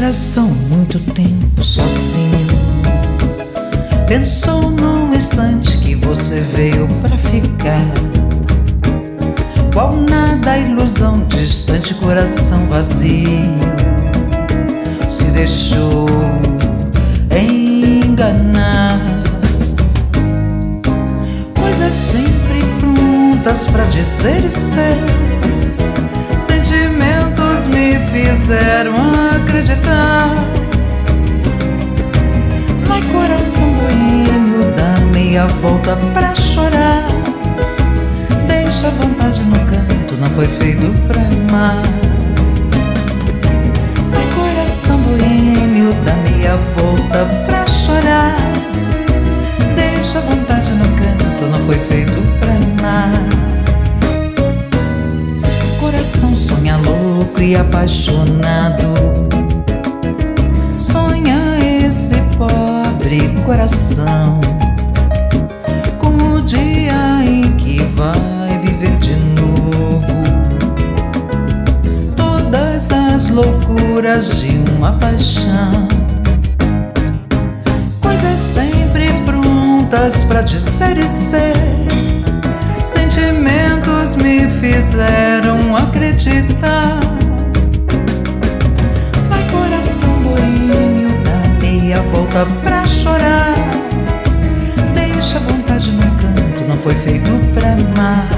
coração muito tempo sozinho pensou num instante que você veio pra ficar. Qual nada, ilusão distante, coração vazio se deixou enganar. Coisas sempre prontas pra dizer e ser, sentimentos me fizeram acreditar. Vai, coração boêmio, dá meia volta pra chorar. Deixa a vontade no canto, não foi feito pra amar. Vai, coração boêmio, dá meia volta pra chorar. Deixa a vontade no canto, não foi feito pra amar. Coração sonha louco e apaixonado, sonha esse pobre coração com o dia em que vai viver de novo todas as loucuras de uma paixão. Coisas sempre prontas pra dizer e ser, sentimentos me fizeram acreditar. Vai, coração boêmio, dá meia volta pra chorar. Deixa a vontade no canto, não foi feito pra amar.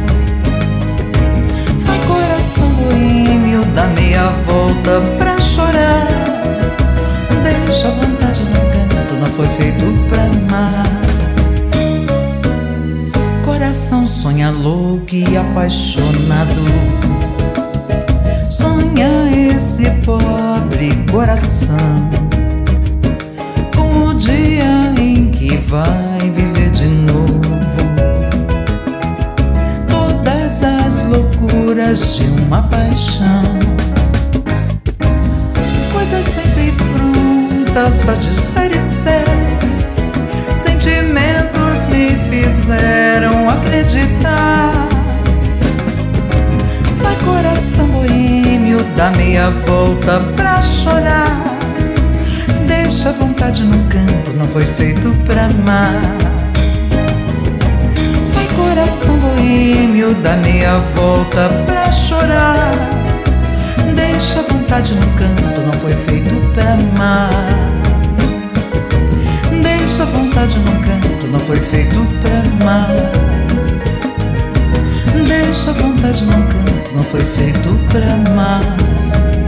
Vai, coração boêmio, dá meia volta pra chorar. Deixa a vontade no canto, não foi feito pra amar. Coração sonha louco e apaixonado, sonha esse pobre coração com o dia em que vai viver de novo todas as loucuras de uma paixão. Coisas sempre prontas pra dizer e ser, sentimentos me fizeram acreditar. Vai, coração boêmio, dá meia volta pra chorar. Deixa a vontade no canto, não foi feito pra amar. Vai, coração boêmio, dá meia volta pra chorar. Deixa a vontade no canto, não foi feito pra amar. Deixa a vontade no canto, não foi feito pra amar. Deixa a vontade no canto, não foi feito pra amar.